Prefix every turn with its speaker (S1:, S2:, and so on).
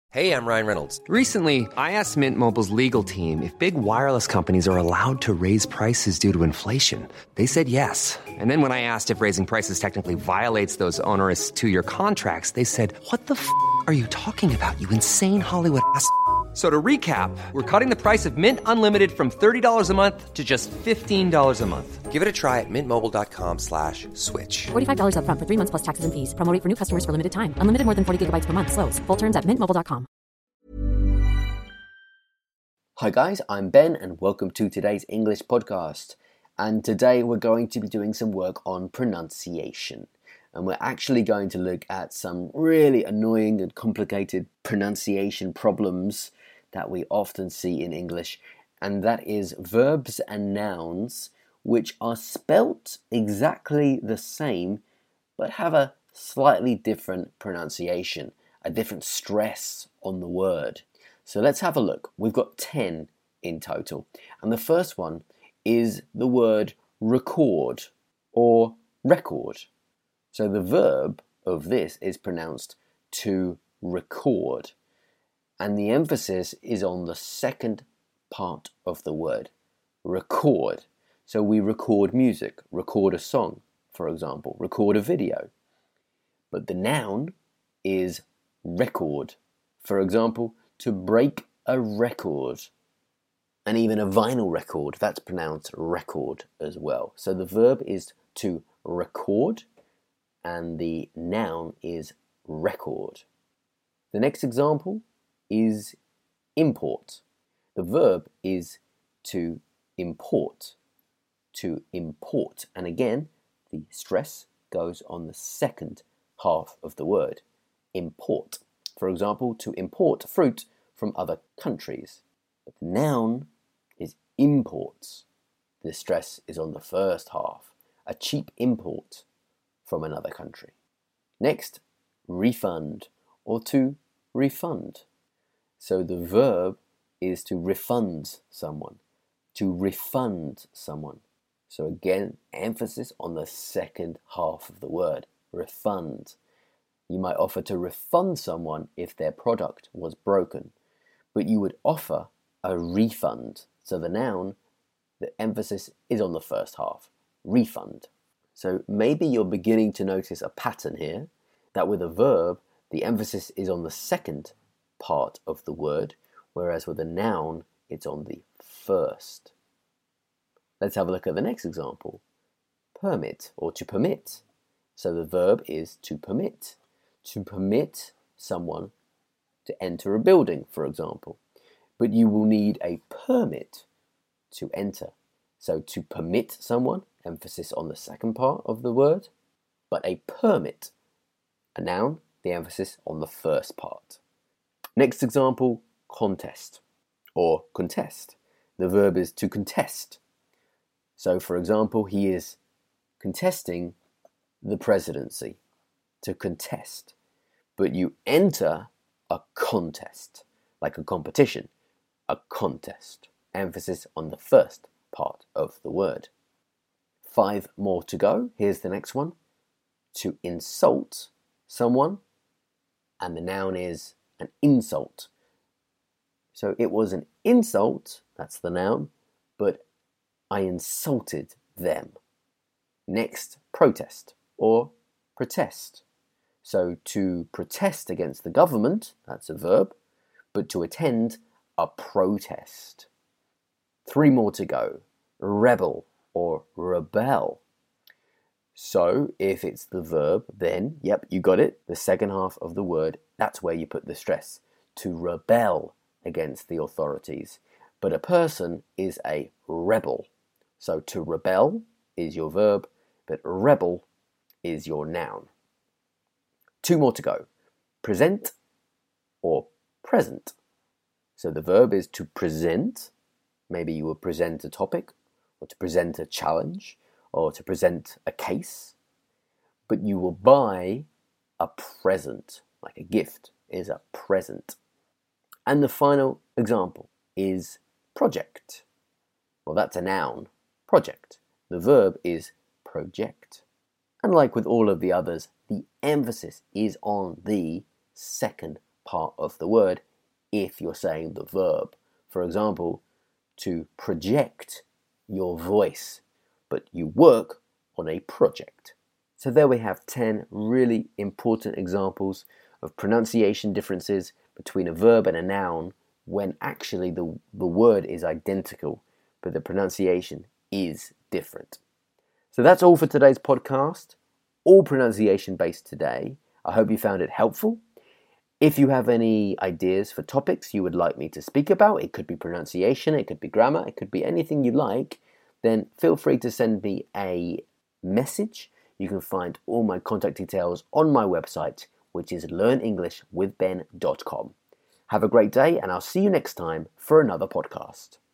S1: Hey, I'm Ryan Reynolds.
S2: Recently, I asked Mint Mobile's legal team if big wireless companies are allowed to raise prices due to inflation. They said yes. And then when I asked if raising prices technically violates those onerous two-year contracts, they said, "What the f*** are you talking about, you insane Hollywood ass?" So to recap, we're cutting the price of Mint Unlimited from $30 a month to just $15 a month.
S1: Give it a try at mintmobile.com/switch.
S3: $45 up front for 3 months plus taxes and fees. Promo rate for new customers for limited time. Unlimited more than 40 gigabytes per month. Slows full terms at mintmobile.com.
S4: Hi guys, I'm Ben and welcome to today's English podcast. And today we're going to be doing some work on pronunciation. And we're actually going to look at some really annoying and complicated pronunciation problems that we often see in English. And that is verbs and nouns which are spelt exactly the same but have a slightly different pronunciation, a different stress on the word. So let's have a look. We've got 10 in total. And the first one is the word record or record. So the verb of this is pronounced to record. And the emphasis is on the second part of the word, record. So we record music, record a song, for example, record a video. But the noun is record. For example, to break a record. And even a vinyl record, that's pronounced record as well. So the verb is to record and the noun is record. The next example is import. The verb is to import. To import. And again, the stress goes on the second half of the word. Import. For example, to import fruit from other countries. But the noun is imports. The stress is on the first half. A cheap import from another country. Next, refund or to refund. So the verb is to refund someone. To refund someone. So again, emphasis on the second half of the word. Refund. You might offer to refund someone if their product was broken, but you would offer a refund. So the noun, the emphasis is on the first half. Refund. So maybe you're beginning to notice a pattern here, that with a verb, the emphasis is on the second part of the word, whereas with a noun, it's on the first. Let's have a look at the next example. Permit or to permit. So the verb is to permit. To permit someone to enter a building, for example. But you will need a permit to enter. So to permit someone, emphasis on the second part of the word, but a permit, a noun, the emphasis on the first part. Next example, contest or contest. The verb is to contest. So for example, he is contesting the presidency, to contest. But you enter a contest, like a competition, a contest. Emphasis on the first part of the word. 5 more to go. Here's the next one. To insult someone, and the noun is an insult. So it was an insult, that's the noun, but I insulted them. Next, protest or protest. So to protest against the government, that's a verb, but to attend a protest. 3 more to go. Rebel or rebel. So if it's the verb, then, yep, you got it, the second half of the word, that's where you put the stress. To rebel against the authorities. But a person is a rebel. So to rebel is your verb, but rebel is your noun. 2 more to go. Present or present. So the verb is to present. Maybe you will present a topic, or to present a challenge, or to present a case. But you will buy a present, like a gift is a present. And the final example is project. Well, that's a noun, project. The verb is project. And like with all of the others, the emphasis is on the second part of the word if you're saying the verb. For example, to project your voice, but you work on a project. So there we have 10 really important examples of pronunciation differences between a verb and a noun when actually the word is identical, but the pronunciation is different. So that's all for today's podcast, all pronunciation based today. I hope you found it helpful. If you have any ideas for topics you would like me to speak about, it could be pronunciation, it could be grammar, it could be anything you like, then feel free to send me a message. You can find all my contact details on my website, which is learnenglishwithben.com. Have a great day, and I'll see you next time for another podcast.